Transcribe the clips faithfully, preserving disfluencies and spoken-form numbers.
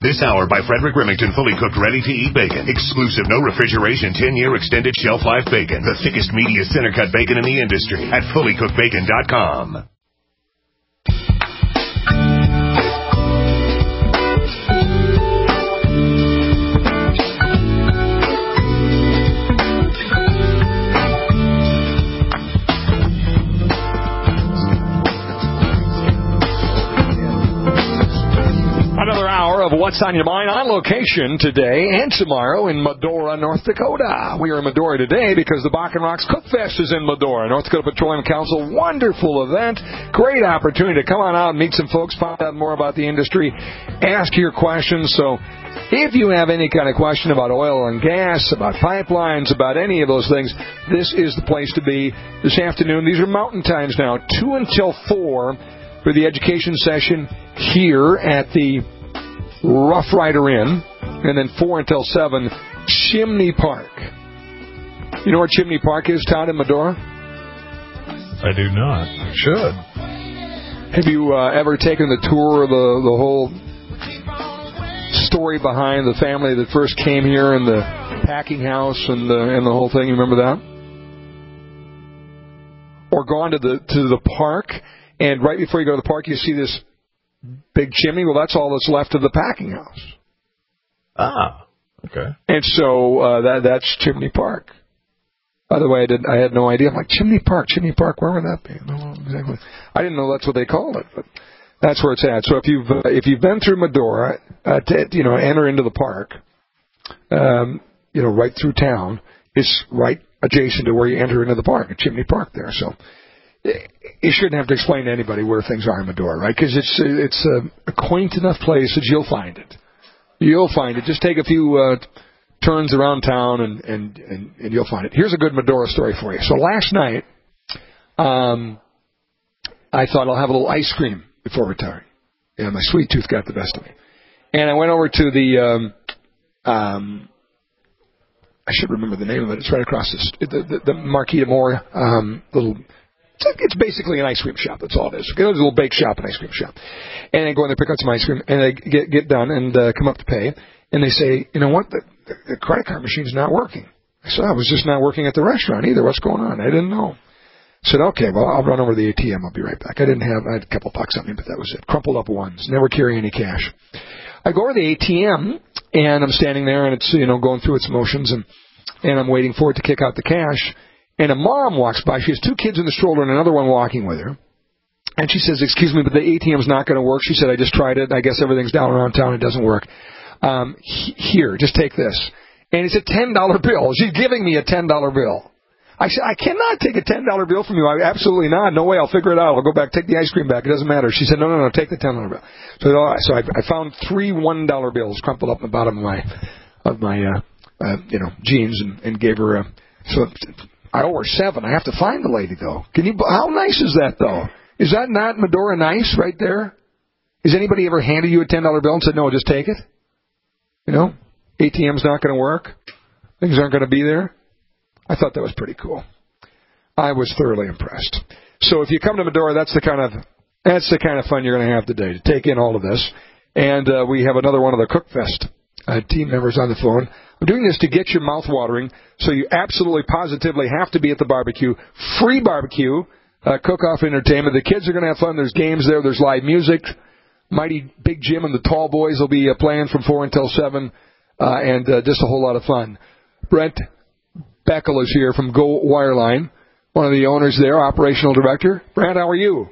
This hour by Frederick Remington, fully cooked, ready-to-eat bacon. Exclusive, no refrigeration, ten-year extended shelf life bacon. The thickest, meatiest, center-cut bacon in the industry at fully cooked bacon dot com. Another hour of What's on Your Mind on location today and tomorrow in Medora, North Dakota. We are in Medora today because the Bakken Rocks Cook Fest is in Medora. North Dakota Petroleum Council, wonderful event. Great opportunity to come on out and meet some folks, find out more about the industry, ask your questions. So if you have any kind of question about oil and gas, about pipelines, about any of those things, this is the place to be this afternoon. These are mountain times now, two until four for the education session here at the Rough Rider Inn, and then four until seven, Chimney Park. You know where Chimney Park is, Todd, in Medora? I do not. I should. Have you uh, ever taken the tour of the, the whole story behind the family that first came here and the packing house and the, and the whole thing? You remember that? Or gone to the to the park, and right before you go to the park, you see this big chimney? Well, that's all that's left of the packing house. Ah, okay. And so uh, that that's Chimney Park. By the way, I did I had no idea. I'm like, Chimney Park, Chimney Park, where would that be? I don't know exactly. I didn't know that's what they called it, but that's where it's at. So if you've uh, if you've been through Medora, uh, to, you know, enter into the park, um, you know, right through town, it's right adjacent to where you enter into the park, at Chimney Park there. So you shouldn't have to explain to anybody where things are in Medora, right? Because it's it's a, a quaint enough place that you'll find it. You'll find it. Just take a few uh, turns around town, and, and, and, and you'll find it. Here's a good Medora story for you. So last night, um, I thought I'll have a little ice cream before retiring. Yeah, my sweet tooth got the best of me. And I went over to the, um, um, I should remember the name of it. It's right across the, the, the, the Marquis de Moore um, little... It's basically an ice cream shop. That's all it is. It's a little bake shop, an ice cream shop. And I go in there, pick up some ice cream, and I get get done and uh, come up to pay. And they say, you know what, the, the credit card machine's not working. I said, oh, it was just not working at the restaurant either. What's going on? I didn't know. I said, okay, well, I'll run over to the A T M. I'll be right back. I didn't have, I had a couple bucks on me, but that was it. Crumpled up ones. Never carry any cash. I go over to the A T M, and I'm standing there, and it's, you know, going through its motions, and, and I'm waiting for it to kick out the cash. And a mom walks by. She has two kids in the stroller and another one walking with her. And she says, excuse me, but the A T M's not going to work. She said, I just tried it. I guess everything's down around town. It doesn't work. Um, here, just take this. And it's a ten dollar bill. She's giving me a ten dollar bill. I said, I cannot take a ten dollar bill from you. I, absolutely not. No way. I'll figure it out. I'll go back, take the ice cream back. It doesn't matter. She said, no, no, no, take the ten dollar bill. So, so I, I found three one dollar bills crumpled up in the bottom of my, of my, uh, uh, you know, jeans and, and gave her a, so, I owe her seven. I have to find the lady, though. Can you? How nice is that, though? Is that not Medora nice right there? Has anybody ever handed you a ten dollar bill and said, no, just take it? You know, A T M's not going to work. Things aren't going to be there. I thought that was pretty cool. I was thoroughly impressed. So if you come to Medora, that's the kind of that's the kind of fun you're going to have today, to take in all of this. And uh, we have another one of the Cook Fest uh, team members on the phone. I'm doing this to get your mouth watering, so you absolutely positively have to be at the barbecue. Free barbecue, uh, cook-off entertainment. The kids are going to have fun. There's games there. There's live music. Mighty Big Jim and the Tall Boys will be uh, playing from four until seven, uh, and uh, just a whole lot of fun. Brent Beckel is here from Go Wireline, one of the owners there, operational director. Brent, how are you?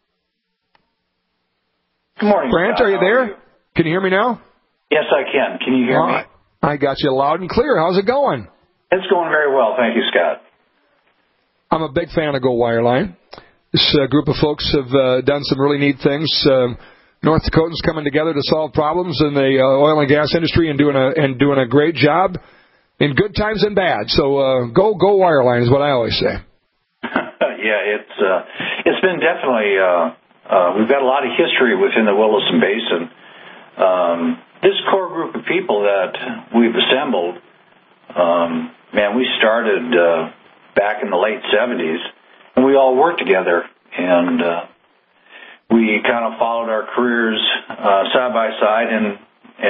Good morning, Brent, Scott. are you there? Are you? Can you hear me now? Yes, I can. Can you hear uh, me? I got you loud and clear. How's it going? It's going very well. Thank you, Scott. I'm a big fan of Go Wireline. This uh, group of folks have uh, done some really neat things. Um, North Dakotans coming together to solve problems in the uh, oil and gas industry and doing a and doing a great job in good times and bad. So uh, go go Wireline is what I always say. yeah, it's uh, it's been definitely uh, uh, we've got a lot of history within the Williston Basin. Um, this core group of people that we've assembled, um, man, we started uh, back in the late seventies, and we all worked together, and uh, we kind of followed our careers uh, side by side, and as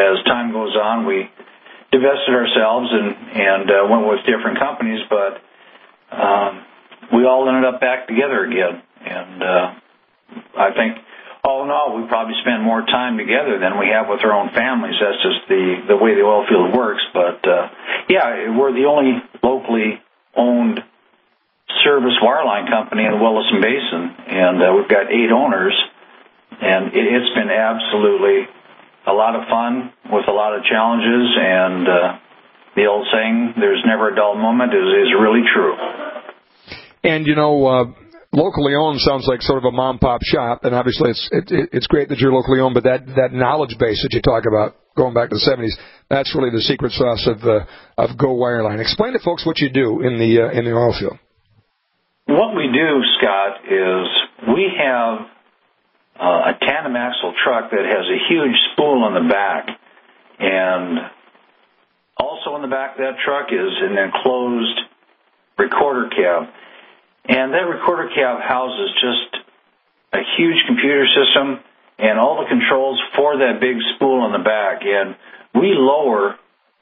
time goes on, we divested ourselves and, and uh, went with different companies, but um, we all ended up back together again. And uh, I think, all in all, we probably spend more time together than we have with our own families. That's just the, the way the oil field works. But, uh, yeah, we're the only locally owned service wireline company in the Williston Basin, and uh, we've got eight owners, and it, it's been absolutely a lot of fun with a lot of challenges, and uh, the old saying, there's never a dull moment, is, is really true. And, you know, uh, locally owned sounds like sort of a mom-pop shop, and obviously it's it, it's great that you're locally owned, but that, that knowledge base that you talk about going back to the seventies, that's really the secret sauce of uh, of Go Wireline. Explain to folks what you do in the uh, in the oil field. What we do, Scott, is we have uh, a tandem axle truck that has a huge spool on the back, and also in the back of that truck is an enclosed recorder cab. And that recorder cab houses just a huge computer system and all the controls for that big spool on the back. And we lower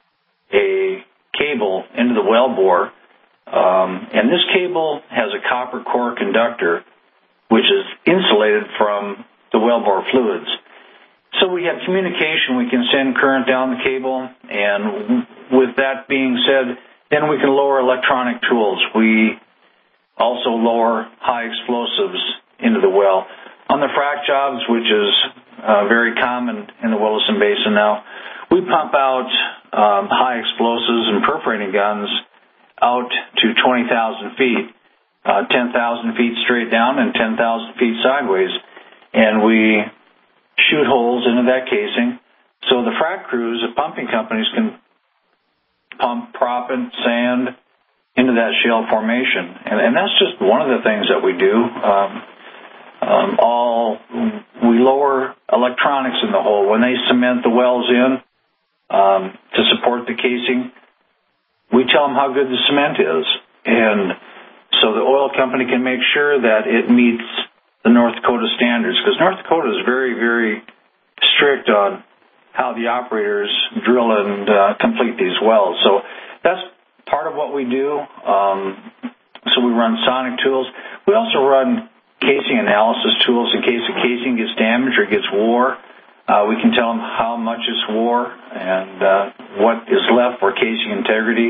a cable into the wellbore, um, and this cable has a copper core conductor, which is insulated from the wellbore fluids. So we have communication. We can send current down the cable, and with that being said, then we can lower electronic tools. We also lower high explosives into the well. On the frac jobs, which is uh, very common in the Williston Basin now, we pump out um, high explosives and perforating guns out to twenty thousand feet, uh, ten thousand feet straight down and ten thousand feet sideways, and we shoot holes into that casing so the frac crews, the pumping companies, can pump proppant, sand into that shale formation. And, and that's just one of the things that we do. Um, um, all we lower electronics in the hole. When they cement the wells in um, to support the casing, we tell them how good the cement is. And so the oil company can make sure that it meets the North Dakota standards, because North Dakota is very, very strict on how the operators drill and uh, complete these wells. So that's part of what we do. Um, so we run sonic tools. We also run casing analysis tools in case the casing gets damaged or gets wore. Uh, we can tell them how much it's wore and uh, what is left for casing integrity.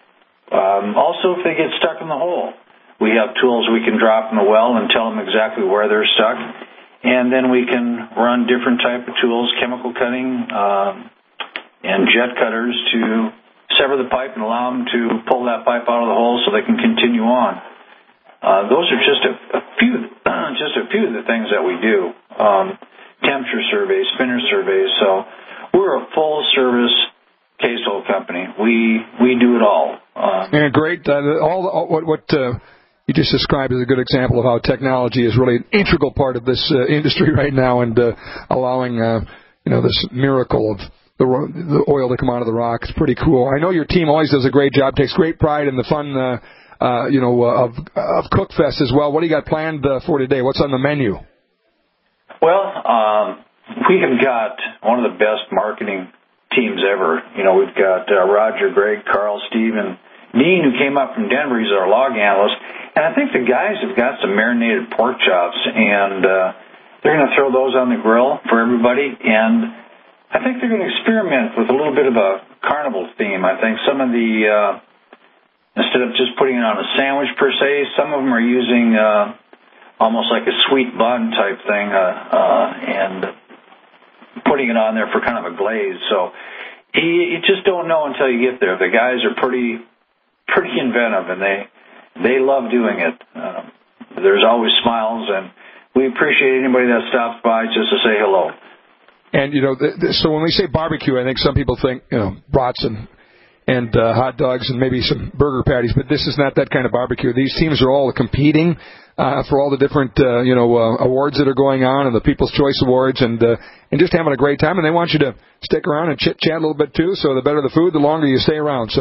Um, also, if they get stuck in the hole, we have tools we can drop in the well and tell them exactly where they're stuck. And then we can run different type of tools, chemical cutting um, and jet cutters, to sever the pipe and allow them to pull that pipe out of the hole so they can continue on. Uh, those are just a, a few, just a few of the things that we do. Um, temperature surveys, spinner surveys. So we're a full service case hole company. We we do it all. Um, yeah, great. Uh, all, all what what uh, you just described is a good example of how technology is really an integral part of this uh, industry right now, and uh, allowing uh, you know this miracle of the, the oil to come out of the rock. It's pretty cool. I know your team always does a great job, takes great pride in the fun, uh, uh, you know, uh, of of Cookfest as well. What do you got planned uh, for today? What's on the menu? Well, um, we have got one of the best marketing teams ever. You know, we've got uh, Roger, Greg, Carl, Steve, and Dean, who came up from Denver. He's our log analyst. And I think the guys have got some marinated pork chops, and uh, they're going to throw those on the grill for everybody. And I think they're going to experiment with a little bit of a carnival theme. I think some of the, uh, instead of just putting it on a sandwich per se, some of them are using uh, almost like a sweet bun type thing, uh, uh, and putting it on there for kind of a glaze. So you, you just don't know until you get there. The guys are pretty, pretty inventive, and they they love doing it. Um, there's always smiles, and we appreciate anybody that stops by just to say hello. And, you know, th- th- so when we say barbecue, I think some people think, you know, brats and, and uh, hot dogs and maybe some burger patties, but this is not that kind of barbecue. These teams are all competing uh, for all the different, uh, you know, uh, awards that are going on, and the People's Choice Awards, and uh, and just having a great time. And they want you to stick around and chit-chat a little bit, too, so the better the food, the longer you stay around. So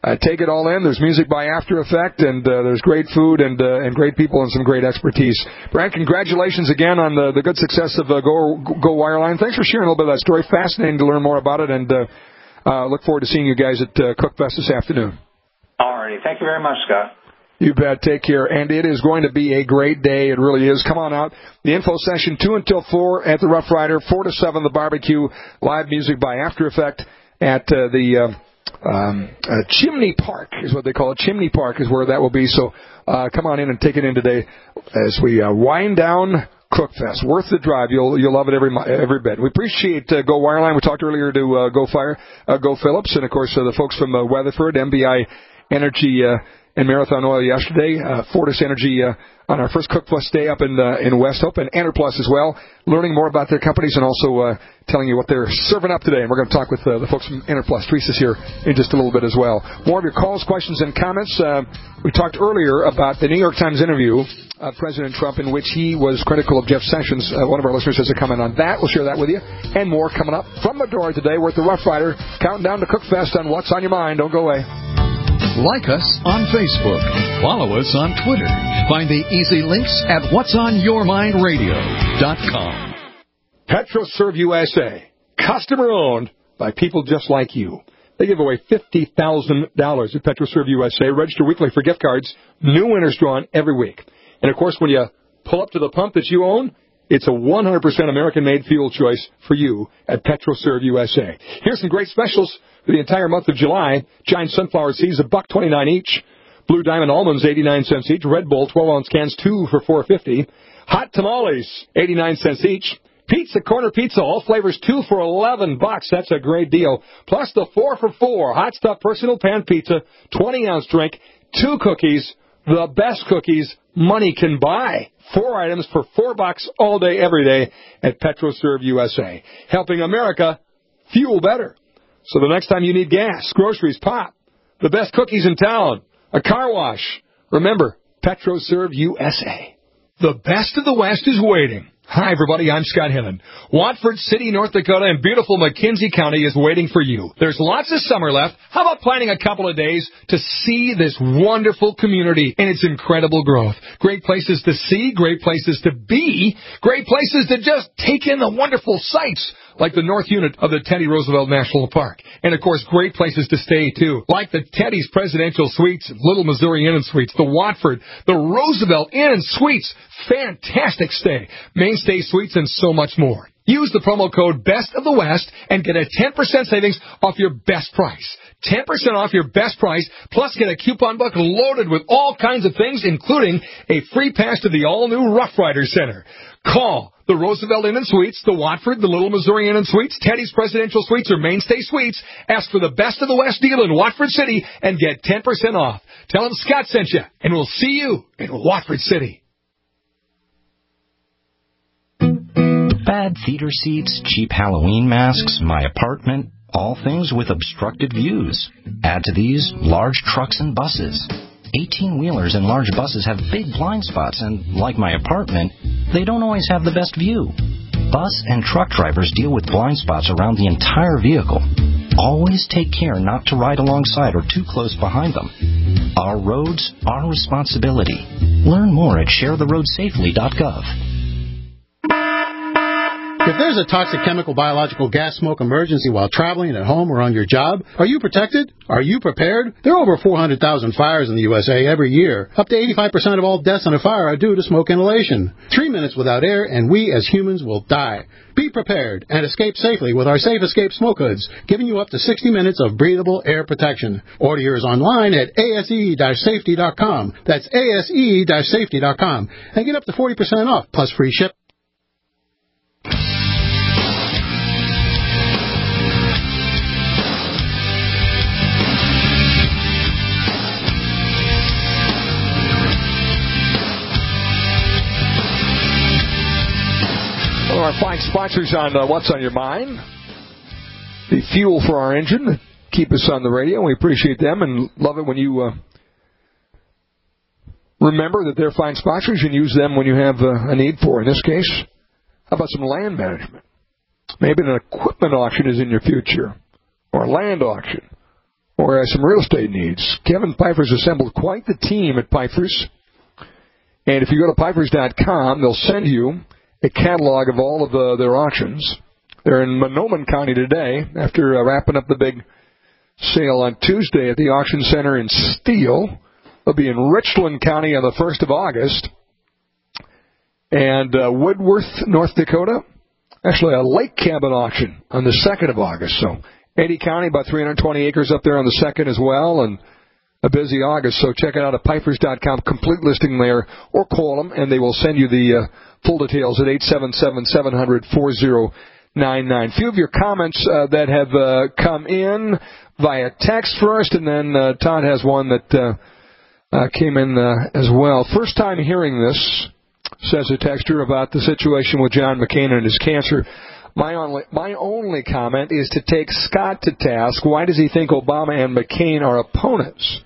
Uh, take it all in. There's music by After Effect, and uh, there's great food and uh, and great people and some great expertise. Brad, congratulations again on the, the good success of uh, Go Go Wireline. Thanks for sharing a little bit of that story. Fascinating to learn more about it, and uh, uh, look forward to seeing you guys at uh, Cookfest this afternoon. All righty. Thank you very much, Scott. You bet. Take care. And it is going to be a great day. It really is. Come on out. The info session, two until four at the Rough Rider, four to seven, the barbecue, live music by After Effect at uh, the... Uh, Um, uh, Chimney Park is what they call it. Chimney Park is where that will be. So uh, come on in and take it in today as we uh, wind down Cookfest. Worth the drive. You'll you'll love it every every bit. We appreciate uh, Go Wireline. We talked earlier to uh, Go Fire, uh, Go Phillips, and of course uh, the folks from uh, Weatherford, M B I Energy uh, and Marathon Oil yesterday. Uh, Fortis Energy uh, on our first Cookfest day up in uh, in West Hope, and Enerplus as well. Learning more about their companies and also uh, telling you what they're serving up today. And we're going to talk with uh, the folks from Enerplus. Teresa's here in just a little bit as well. More of your calls, questions, and comments. Uh, we talked earlier about the New York Times interview of President Trump in which he was critical of Jeff Sessions. Uh, one of our listeners has a comment on that. We'll share that with you. And more coming up from Medora today. We're at the Rough Rider, counting down to Cookfest on What's on Your Mind. Don't go away. Like us on Facebook. Follow us on Twitter. Find the easy links at whats on your mind radio dot com. PetroServe U S A, customer-owned by people just like you. They give away fifty thousand dollars at PetroServe U S A. Register weekly for gift cards. New winners drawn every week. And, of course, when you pull up to the pump that you own, it's a one hundred percent American-made fuel choice for you at PetroServe U S A. Here's some great specials for the entire month of July. Giant sunflower seeds, a buck twenty-nine each. Blue Diamond almonds, eighty-nine cents each. Red Bull, twelve-ounce cans, two for four fifty. Hot tamales, eighty-nine cents each. Pizza Corner Pizza, all flavors, two for eleven bucks. That's a great deal. Plus the four for four Hot Stuff Personal Pan Pizza, twenty-ounce drink, two cookies, the best cookies money can buy. Four items for four bucks all day, every day at PetroServe U S A. Helping America fuel better. So the next time you need gas, groceries, pop, the best cookies in town, a car wash, remember, PetroServe U S A. The best of the West is waiting. Hi, everybody. I'm Scott Hillen. Watford City, North Dakota, and beautiful McKenzie County is waiting for you. There's lots of summer left. How about planning a couple of days to see this wonderful community and its incredible growth? Great places to see, great places to be, great places to just take in the wonderful sights, like the north unit of the Teddy Roosevelt National Park. And, of course, great places to stay, too, like the Teddy's Presidential Suites, Little Missouri Inn and Suites, the Watford, the Roosevelt Inn and Suites. Fantastic stay. Mainstay Suites and so much more. Use the promo code Best of the West and get a ten percent savings off your best price. ten percent off your best price, plus get a coupon book loaded with all kinds of things, including a free pass to the all-new Rough Rider Center. Call the Roosevelt Inn and Suites, the Watford, the Little Missouri Inn and Suites, Teddy's Presidential Suites, or Mainstay Suites. Ask for the Best of the West deal in Watford City and get ten percent off. Tell them Scott sent you, and we'll see you in Watford City. Bad theater seats, cheap Halloween masks, my apartment, all things with obstructed views. Add to these large trucks and buses. eighteen-wheelers and large buses have big blind spots, and like my apartment, they don't always have the best view. Bus and truck drivers deal with blind spots around the entire vehicle. Always take care not to ride alongside or too close behind them. Our roads, our responsibility. Learn more at share the road safely dot gov. If there's a toxic chemical, biological, gas smoke emergency while traveling at home or on your job, are you protected? Are you prepared? There are over four hundred thousand fires in the U S A every year. Up to eighty-five percent of all deaths in a fire are due to smoke inhalation. Three minutes without air and we as humans will die. Be prepared and escape safely with our Safe Escape Smoke Hoods, giving you up to sixty minutes of breathable air protection. Order yours online at A S E safety dot com. That's A S E safety dot com. And get up to forty percent off plus free shipping. Our fine sponsors on uh, What's on Your Mind, the fuel for our engine that keep us on the radio. We appreciate them and love it when you uh, remember that they're fine sponsors and use them when you have uh, a need for. In this case, how about some land management? Maybe an equipment auction is in your future, or a land auction, or has some real estate needs. Kevin Pfeiffer's assembled quite the team at Pfeiffer's. And if you go to Pfeiffer's dot com, they'll send you a catalog of all of uh, their auctions. They're in Monoman County today after uh, wrapping up the big sale on Tuesday at the Auction Center in Steele. They'll be in Richland County on the first of August. And uh, Woodworth, North Dakota, actually a lake cabin auction on the second of August. So Eddy County, about three hundred twenty acres up there on the second as well, and a busy August. So check it out at Pfeiffer's dot com, complete listing there, or call them, and they will send you the uh, full details at eight seven seven, seven hundred, forty ninety-nine. A few of your comments uh, that have uh, come in via text first, and then uh, Todd has one that uh, uh, came in uh, as well. First time hearing this, says a texter, about the situation with John McCain and his cancer. My only, my only comment is to take Scott to task. Why does he think Obama and McCain are opponents?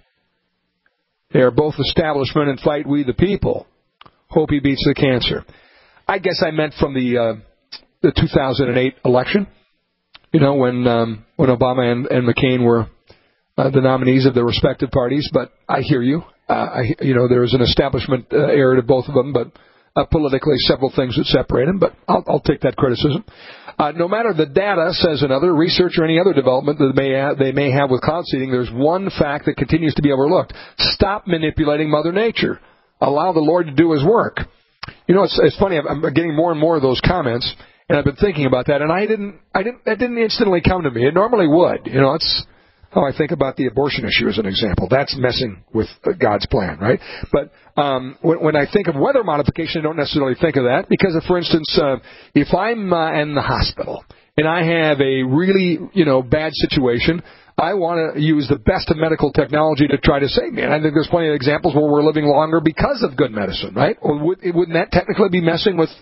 They are both establishment and fight we the people. Hope he beats the cancer. I guess I meant from the uh, the two thousand eight election, you know, when um, when Obama and, and McCain were uh, the nominees of their respective parties. But I hear you. Uh, I, you know, there is an establishment uh, error to both of them, but uh, politically several things that separate them. But I'll, I'll take that criticism. Uh, no matter the data, says another, research or any other development that they may, have, they may have with cloud seeding, there's one fact that continues to be overlooked. Stop manipulating Mother Nature. Allow the Lord to do His work. You know, it's, it's funny. I'm getting more and more of those comments, and I've been thinking about that, and I didn't, I didn't, that didn't instantly come to me. It normally would. You know, it's how I think about the abortion issue as an example. That's messing with God's plan, right? But um, when, when I think of weather modification, I don't necessarily think of that because, of, for instance, uh, if I'm uh, in the hospital and I have a really, you know, bad situation, I want to use the best of medical technology to try to save me. And I think there's plenty of examples where we're living longer because of good medicine, right? Or would, wouldn't that technically be messing with,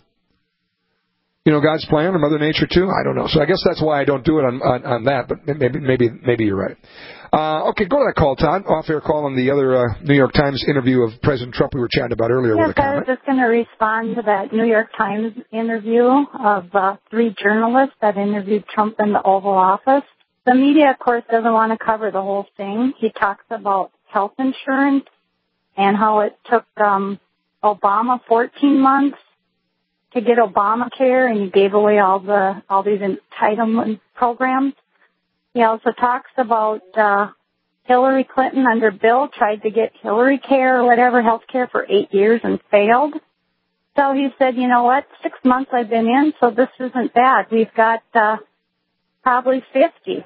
you know, God's plan or Mother Nature too? I don't know. So I guess that's why I don't do it on on, on that. But maybe maybe maybe you're right. Uh, okay, go to that call, Todd. Off-air call on the other uh, New York Times interview of President Trump we were chatting about earlier. Yes, with a I was just going to respond to that New York Times interview of uh, three journalists that interviewed Trump in the Oval Office. The media, of course, doesn't want to cover the whole thing. He talks about health insurance and how it took um, Obama fourteen months to get Obamacare, and he gave away all the all these entitlement programs. He also talks about uh, Hillary Clinton under Bill tried to get Hillary Care or whatever, health care for eight years and failed. So he said, you know what, six months I've been in, so this isn't bad. We've got uh, probably fifty.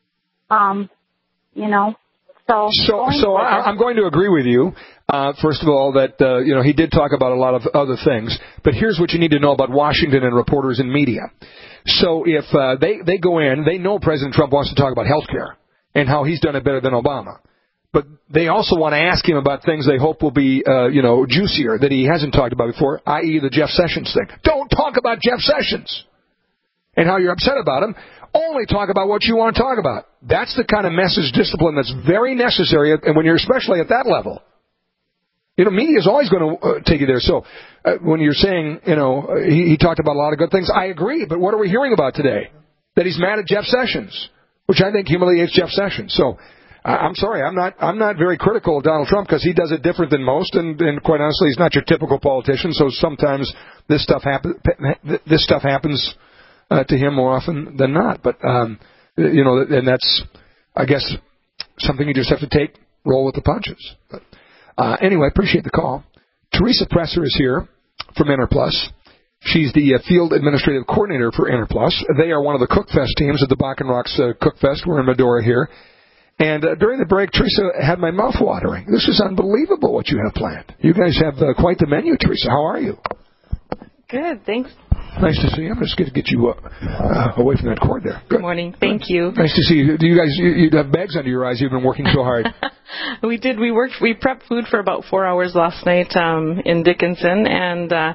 Um, you know, so so so I, I'm going to agree with you. Uh, first of all, that uh, you know he did talk about a lot of other things, but here's what you need to know about Washington and reporters and media. So if uh, they they go in, they know President Trump wants to talk about health care and how he's done it better than Obama, but they also want to ask him about things they hope will be uh, you know juicier that he hasn't talked about before, that is, the Jeff Sessions thing. Don't talk about Jeff Sessions and how you're upset about him. Only talk about what you want to talk about. That's the kind of message discipline that's very necessary, and when you're especially at that level. You know, media is always going to uh, take you there. So uh, when you're saying, you know, uh, he, he talked about a lot of good things, I agree. But what are we hearing about today? That he's mad at Jeff Sessions, which I think humiliates Jeff Sessions. So uh, I'm sorry, I'm not I'm not very critical of Donald Trump because he does it different than most, and, and quite honestly, he's not your typical politician. So sometimes this stuff happens. This stuff happens. Uh, to him more often than not. But, um, you know, and that's, I guess, something you just have to take, roll with the punches. But uh, anyway, appreciate the call. Teresa Presser is here from EnterPlus. She's the uh, field administrative coordinator for EnterPlus. They are one of the CookFest teams at the Bakken Rocks uh, CookFest. We're in Medora here. And uh, during the break, Teresa had my mouth watering. This is unbelievable what you have planned. You guys have uh, quite the menu, Teresa. How are you? Good, thanks. Nice to see you. I'm just going to get you uh, uh, away from that cord there. Good. Good morning. Thank you. Nice to see you. Do you guys, you, you have bags under your eyes. You've been working so hard. We did. We worked. We prepped food for about four hours last night um, in Dickinson, and uh,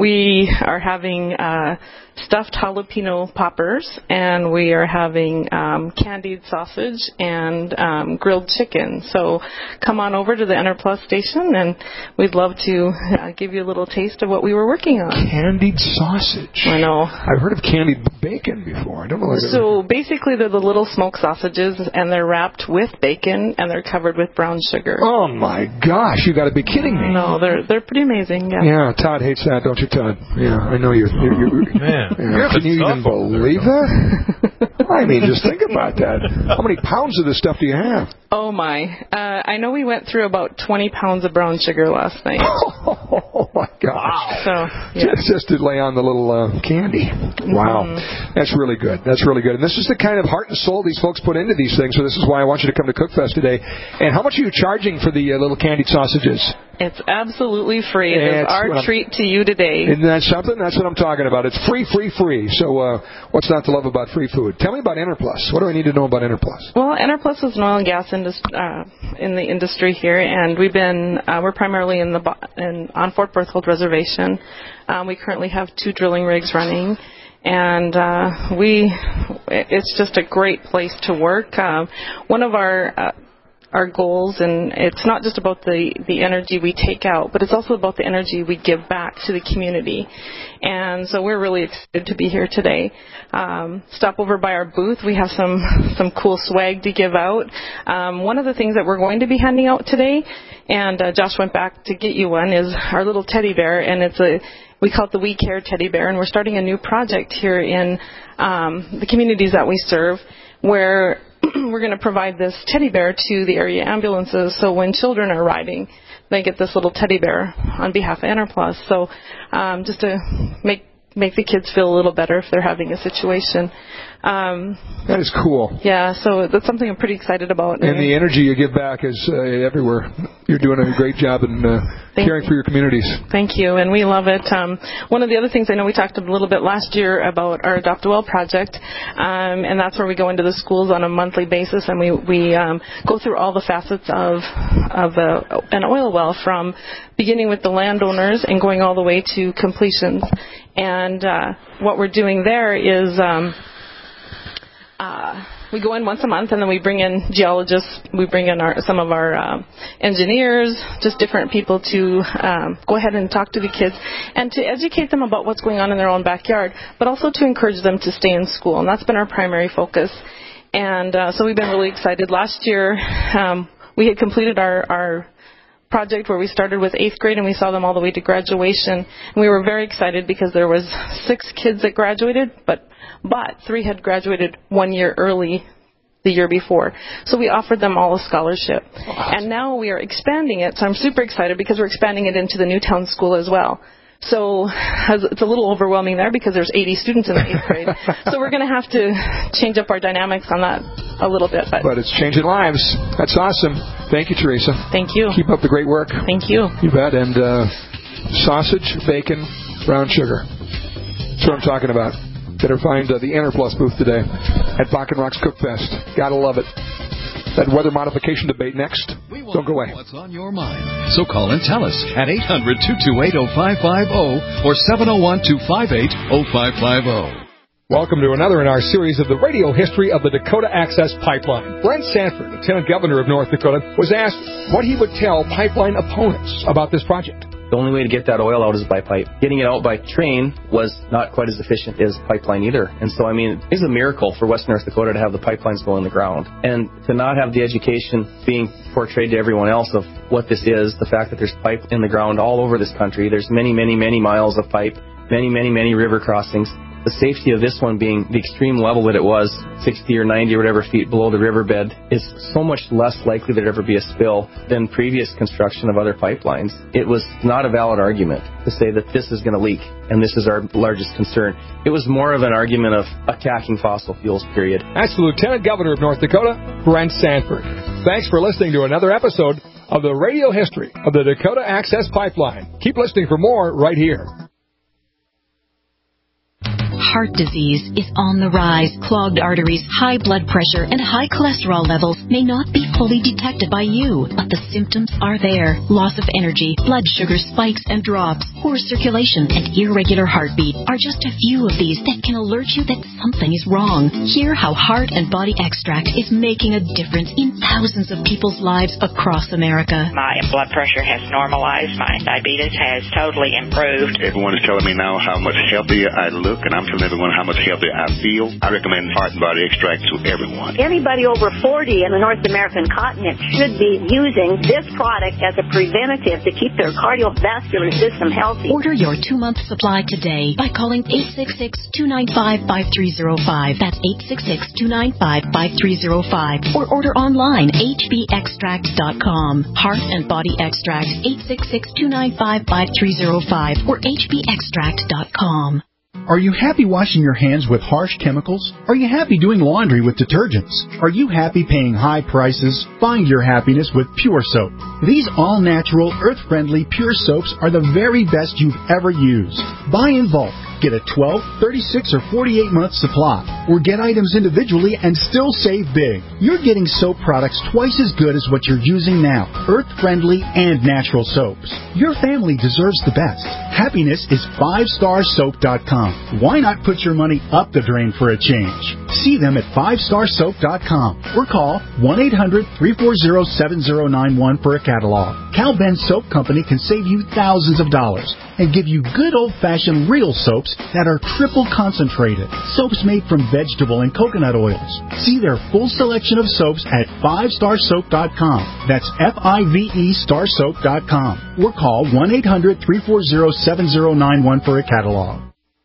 we are having uh, stuffed jalapeno poppers, and we are having um, candied sausage and um, grilled chicken. So come on over to the Enterplus station, and we'd love to uh, give you a little taste of what we were working on. Candied sausage. I know. I've heard of candied bacon before. I don't know. So basically, they're the little smoked sausages, and they're wrapped with bacon, and they're covered with brown sugar. Oh my gosh! You got to be kidding me. No, they're they're pretty amazing. Yeah. Yeah, Todd hates that, don't you, Todd? Yeah, I know you. you, you Man, yeah. Can you even believe that? I mean, just think about that. How many pounds of this stuff do you have? Oh my! Uh, I know we went through about twenty pounds of brown sugar last night. Oh my gosh! So yeah. just, just to lay on the little uh, candy. Wow, mm-hmm. That's really good. That's really good. And this is the kind of heart and soul these folks put into these things. So this is why I want you to come to Cookfest today. And how much are you charging for the uh, little candied sausages? It's absolutely free. It is our treat to you today. Isn't that something? That's what I'm talking about. It's free, free, free. So uh, what's not to love about free food? Tell me about Enterplus. What do I need to know about Enterplus? Well, Enterplus is an oil and gas industry, uh, in the industry here, and we've been uh, we're primarily in the in, on Fort Berthold Reservation. Um, we currently have two drilling rigs running. And uh, we, it's just a great place to work. Um, one of our uh, our goals, and it's not just about the, the energy we take out, but it's also about the energy we give back to the community. And so we're really excited to be here today. Um, stop over by our booth. We have some, some cool swag to give out. Um, one of the things that we're going to be handing out today, and uh, Josh went back to get you one, is our little teddy bear, and it's a we call it the We Care Teddy Bear, and we're starting a new project here in um, the communities that we serve, where we're going to provide this teddy bear to the area ambulances. So when children are riding, they get this little teddy bear on behalf of Enterplus. So um, just to make make the kids feel a little better if they're having a situation. Um, that is cool. Yeah, so that's something I'm pretty excited about. And the energy you give back is uh, everywhere. You're doing a great job in uh, caring you. for your communities. Thank you, and we love it. Um, one of the other things, I know we talked a little bit last year about our Adopt a Well project, um, and that's where we go into the schools on a monthly basis, and we, we um, go through all the facets of, of a, an oil well, from beginning with the landowners and going all the way to completions. And uh, what we're doing there is um, uh, we go in once a month, and then we bring in geologists, we bring in our, some of our um, engineers, just different people to um, go ahead and talk to the kids and to educate them about what's going on in their own backyard, but also to encourage them to stay in school. And that's been our primary focus. And uh, so we've been really excited. Last year, um, we had completed our, our project where we started with eighth grade, and we saw them all the way to graduation. And we were very excited because there was six kids that graduated, but but three had graduated one year early the year before. So we offered them all a scholarship. Wow. And now we are expanding it. So I'm super excited because we're expanding it into the Newtown School as well. So it's a little overwhelming there because there's eighty students in the eighth grade. So we're going to have to change up our dynamics on that a little bit. But, but it's changing lives. That's awesome. Thank you, Teresa. Thank you. Keep up the great work. Thank you. You bet. And uh, sausage, bacon, brown sugar. That's what I'm talking about. Better find uh, the Enterplus booth today at Bakken Rocks Cookfest. Gotta love it. That weather modification debate next. Don't go away. What's on your mind? So call and tell us at eight hundred, two two eight, oh five five oh or seven oh one, two five eight, oh five five oh. Welcome to another in our series of the radio history of the Dakota Access Pipeline. Brent Sanford, Lieutenant Governor of North Dakota, was asked what he would tell pipeline opponents about this project. The only way to get that oil out is by pipe. Getting it out by train was not quite as efficient as pipeline either. And so, I mean, it's a miracle for West North Dakota to have the pipelines go in the ground. And to not have the education being portrayed to everyone else of what this is, the fact that there's pipe in the ground all over this country. There's many, many, many miles of pipe, many, many, many river crossings. The safety of this one being the extreme level that it was, sixty or ninety or whatever feet below the riverbed, is so much less likely there'd ever be a spill than previous construction of other pipelines. It was not a valid argument to say that this is going to leak and this is our largest concern. It was more of an argument of attacking fossil fuels, period. That's the Lieutenant Governor of North Dakota, Brent Sanford. Thanks for listening to another episode of the radio history of the Dakota Access Pipeline. Keep listening for more right here. heart disease is on the rise. Clogged arteries, high blood pressure, and high cholesterol levels may not be fully detected by you, but the symptoms are there. Loss of energy, blood sugar spikes and drops, poor circulation, and irregular heartbeat are just a few of these that can alert you that something is wrong. Hear how Heart and Body Extract is making a difference in thousands of people's lives across America. My blood pressure has normalized. My diabetes has totally improved. Everyone is telling me now how much healthier I look, and I'm telling everyone how much healthier I feel. I recommend Heart and Body Extract to everyone. Anybody over forty in the North American continent should be using this product as a preventative to keep their cardiovascular system healthy. Order your two-month supply today by calling eight six six, two nine five, five three zero five. That's eight six six, two nine five, five three zero five. Or order online, h b extract dot com. Heart and Body Extract, eight six six, two nine five, five three zero five or h b extract dot com. Are you happy washing your hands with harsh chemicals? Are you happy doing laundry with detergents? Are you happy paying high prices? Find your happiness with Pure Soap. These all-natural, earth-friendly Pure Soaps are the very best you've ever used. Buy in bulk. Get a twelve, thirty-six, or forty-eight month supply. Or get items individually and still save big. You're getting soap products twice as good as what you're using now. Earth-friendly and natural soaps. Your family deserves the best. Happiness is five star soap dot com. Why not put your money up the drain for a change? See them at five star soap dot com or call one eight hundred, three four zero, seven zero nine one for a catalog. Cal Ben Soap Company can save you thousands of dollars and give you good old-fashioned real soaps that are triple concentrated. Soaps made from vegetable and coconut oils. See their full selection of soaps at five star soap dot com. That's F I V E star soap dot com. Or call one eight hundred, three four zero, seven zero nine one for a catalog.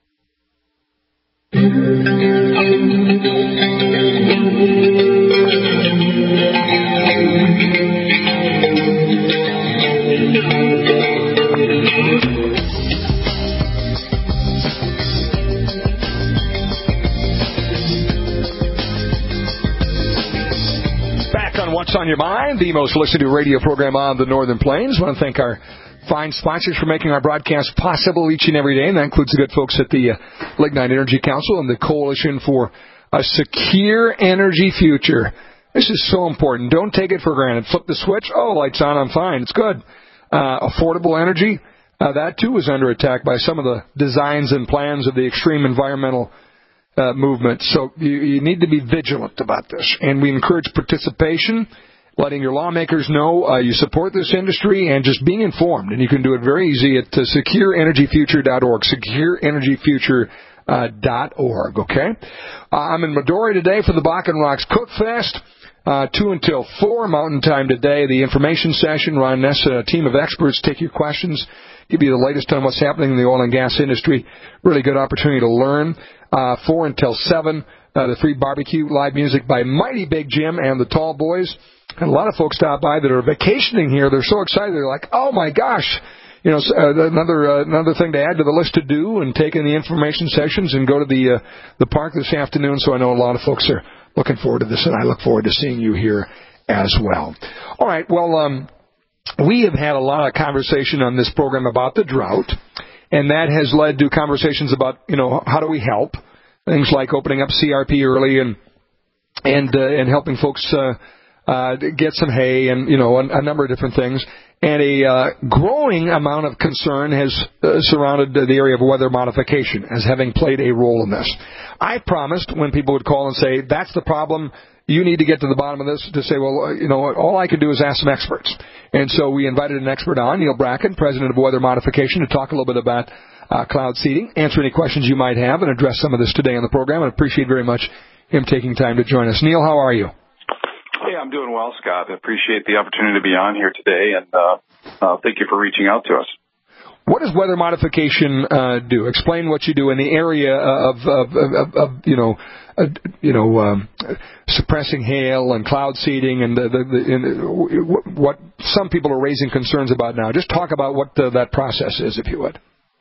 Back on What's on Your Mind, the most listened to radio program on the Northern Plains. I want to thank our fine sponsors for making our broadcast possible each and every day, and that includes the good folks at the uh, Lignite Energy Council and the Coalition for a Secure Energy Future. This is so important. Don't take it for granted. Flip the switch. Oh, lights on. I'm fine. It's good. Uh, affordable energy. Uh, that, too, is under attack by some of the designs and plans of the extreme environmental uh, movement. So you, you need to be vigilant about this. And we encourage participation, letting your lawmakers know uh, you support this industry, and just being informed. And you can do it very easy at uh, secure energy future dot org, secure energy future dot org, okay? Uh, I'm in Midori today for the Bakken Rocks Cook Fest. Uh, two until four Mountain Time today, the information session. Ron Ness, a team of experts, take your questions, give you the latest on what's happening in the oil and gas industry. Really good opportunity to learn. Uh, four until seven, uh, the free barbecue, live music by Mighty Big Jim and the Tall Boys. And a lot of folks stop by that are vacationing here. They're so excited. They're like, oh, my gosh. You know, uh, another uh, another thing to add to the list to do, and take in the information sessions and go to the uh, the park this afternoon. So I know a lot of folks are looking forward to this, and I look forward to seeing you here as well. All right, well, um, we have had a lot of conversation on this program about the drought, and that has led to conversations about, you know, how do we help? Things like opening up C R P early and and uh, and helping folks uh, uh, get some hay, and, you know, a, a number of different things. And a uh, growing amount of concern has uh, surrounded the area of weather modification as having played a role in this. I promised when people would call and say, that's the problem, you need to get to the bottom of this, to say, well, you know, all I can do is ask some experts. And so we invited an expert on, Neil Bracken, president of Weather Modification, to talk a little bit about uh, cloud seeding, answer any questions you might have, and address some of this today on the program. I appreciate very much him taking time to join us. Neil, how are you? Hey, I'm doing well, Scott. I appreciate the opportunity to be on here today, and uh, uh, thank you for reaching out to us. What does weather modification uh, do? Explain what you do in the area of, of, of, of you know, uh, you know, um, suppressing hail and cloud seeding, and, the, the, the, and what some people are raising concerns about now. Just talk about what the, that process is, if you would.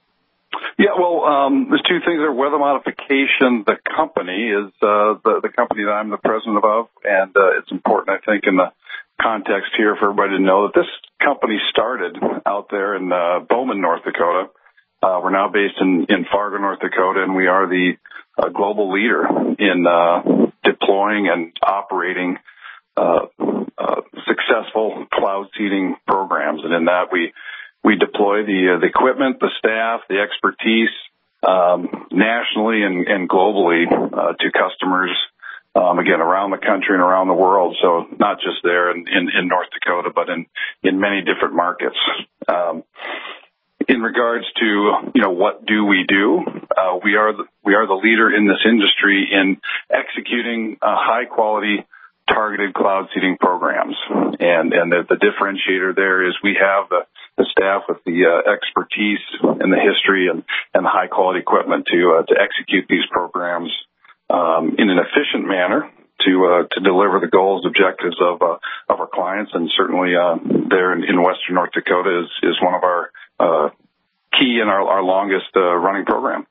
Yeah, well, um, there's two things there. Weather Modification, the company, is uh, the, the company that I'm the president of, and uh, it's important, I think, in the context here for everybody to know that this company started out there in uh, Bowman, North Dakota, Uh, we're now based in, in Fargo, North Dakota, and we are the uh, global leader in uh, deploying and operating uh, uh, successful cloud seeding programs. And in that, we we deploy the uh, the equipment, the staff, the expertise um, nationally and, and globally uh, to customers. Um, again, around the country and around the world. So not just there in, in, in North Dakota, but in, in many different markets. Um, in regards to, you know, what do we do? Uh, we are the, we are the leader in this industry in executing uh, high quality targeted cloud seeding programs. And, and the, the differentiator there is we have the, the staff with the uh, expertise and the history and, and the high quality equipment to, uh, to execute these programs Um, in an efficient manner to uh, to deliver the goals, objectives of uh, of our clients, and certainly uh, there in, in Western North Dakota is is one of our uh, key and our, our longest uh, running program.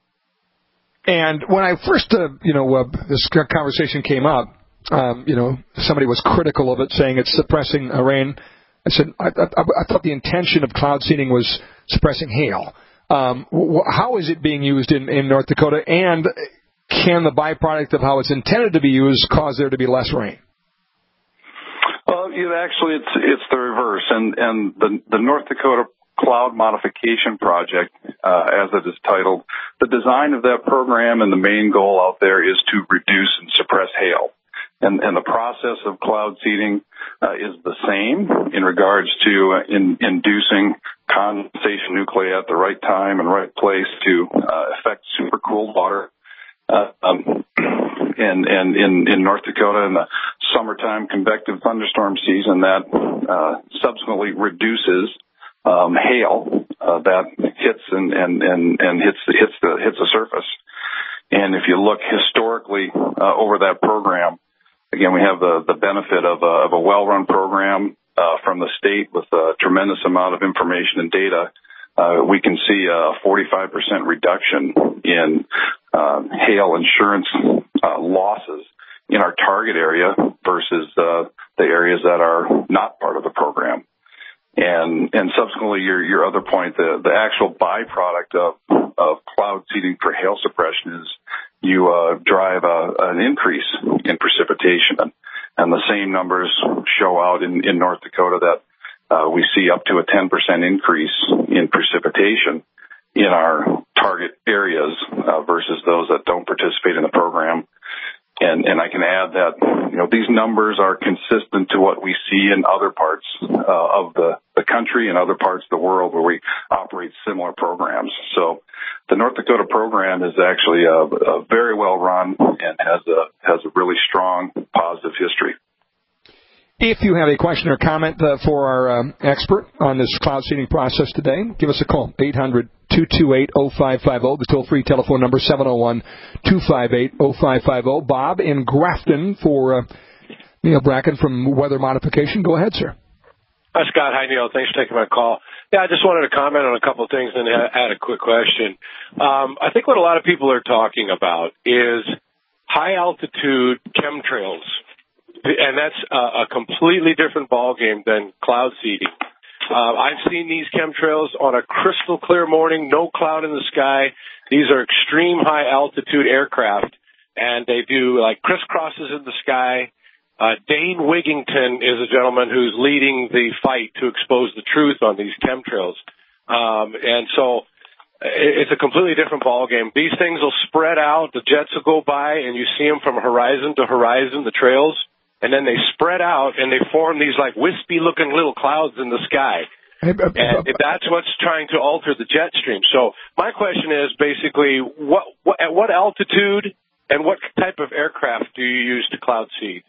And when I first, uh, you know, uh, this conversation came up, um, you know, somebody was critical of it, saying it's suppressing uh, rain. I said I, I, I thought the intention of cloud seeding was suppressing hail. Um, wh- how is it being used in, in North Dakota, and can the byproduct of how it's intended to be used cause there to be less rain? Well, you know, actually, it's it's the reverse, and and the the North Dakota Cloud Modification Project, uh, as it is titled, the design of that program and the main goal out there is to reduce and suppress hail, and and the process of cloud seeding uh, is the same in regards to uh, in, inducing condensation nuclei at the right time and right place to uh, affect supercooled water. Uh, um, and, and in, in North Dakota in the summertime convective thunderstorm season that uh, subsequently reduces um, hail uh, that hits and, and, and, and hits the, hits the hits the surface. And if you look historically uh, over that program, again, we have the, the benefit of a, of a well-run program uh, from the state with a tremendous amount of information and data. Uh, we can see a forty-five percent reduction in uh, hail insurance uh, losses in our target area versus uh, the areas that are not part of the program. And and subsequently, your your other point, the the actual byproduct of of cloud seeding for hail suppression is you uh, drive a, an increase in precipitation, and, and the same numbers show out in, in North Dakota that. Uh, we see up to a ten percent increase in precipitation in our target areas uh, versus those that don't participate in the program. And, and I can add that, you know, these numbers are consistent to what we see in other parts uh, of the, the country and other parts of the world where we operate similar programs. So the North Dakota program is actually a, a very well run and has a, has a really strong positive history. If you have a question or comment uh, for our um, expert on this cloud seeding process today, give us a call, eight hundred, two two eight, oh five five oh, the toll-free telephone number, seven oh one, two five eight, oh five five oh. Bob in Grafton for uh, Neil Bracken from Weather Modification. Go ahead, sir. Hi, Scott. Hi, Neil. Thanks for taking my call. Yeah, I just wanted to comment on a couple of things and add a quick question. Um, I think what a lot of people are talking about is high-altitude chemtrails. And that's uh, a completely different ballgame than cloud seeding. Uh, I've seen these chemtrails on a crystal clear morning, no cloud in the sky. These are extreme high altitude aircraft, and they do like crisscrosses in the sky. Uh, Dane Wigington is a gentleman who's leading the fight to expose the truth on these chemtrails. Um, and so it's a completely different ballgame. These things will spread out. The jets will go by, and you see them from horizon to horizon, the trails. And then they spread out, and they form these, like, wispy-looking little clouds in the sky. And that's what's trying to alter the jet stream. So my question is basically, what, what at what altitude and what type of aircraft do you use to cloud seed?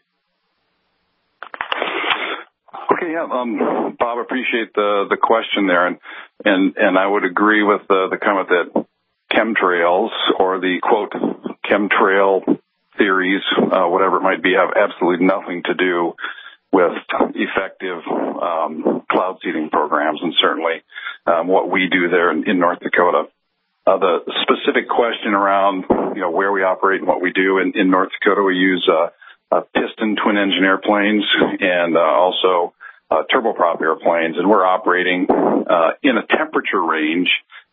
Okay, yeah, um, Bob, appreciate the the question there, and and, and I would agree with the, the comment that chemtrails or the, quote, chemtrail theories, uh, whatever it might be, have absolutely nothing to do with effective um, cloud seeding programs, and certainly um, what we do there in, in North Dakota. Uh, the specific question around, you know, where we operate and what we do in, in North Dakota, we use uh, uh, piston twin engine airplanes and uh, also uh, turboprop airplanes, and we're operating uh, in a temperature range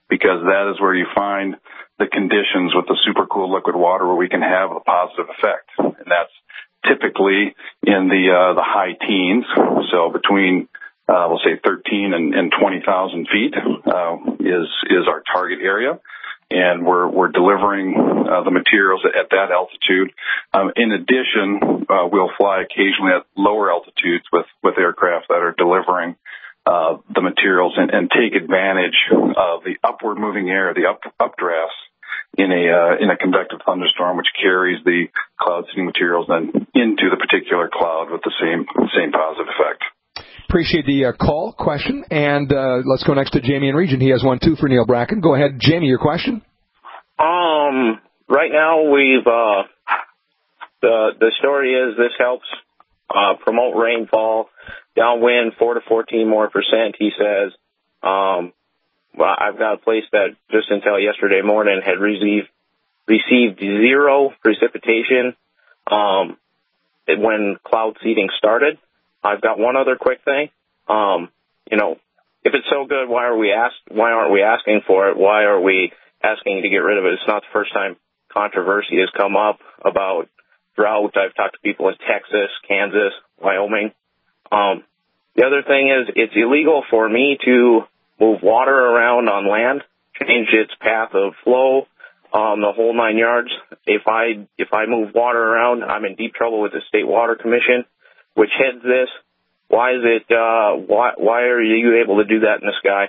because that is where you find the conditions with the supercooled liquid water where we can have a positive effect. And that's typically in the uh, the high teens, so between uh, we'll say thirteen and, and twenty thousand feet uh, is is our target area, and we're we're delivering uh, the materials at, at that altitude. Um, in addition, uh, we'll fly occasionally at lower altitudes with with aircraft that are delivering uh, the materials and, and take advantage of the upward moving air, the up updrafts in a uh, in a convective thunderstorm, which carries the cloud seeding materials then into the particular cloud with the same same positive effect. Appreciate the uh, call, question, and uh, let's go next to Jamie in Region. He has one, too, for Neil Bracken. Go ahead, Jamie, your question. Um, right now we've uh, the the story is this helps uh, promote rainfall, downwind four to fourteen more percent. He says. Um, Well, I've got a place that just until yesterday morning had received received zero precipitation um, when cloud seeding started. I've got one other quick thing. Um, you know, if it's so good, why are we ask? Why aren't we asking for it? Why are we asking to get rid of it? It's not the first time controversy has come up about drought. I've talked to people in Texas, Kansas, Wyoming. Um, the other thing is it's illegal for me to move water around on land, change its path of flow, um, the whole nine yards. If I if I move water around, I'm in deep trouble with the State Water Commission, which heads this. Why is it? Uh, why why are you able to do that in the sky?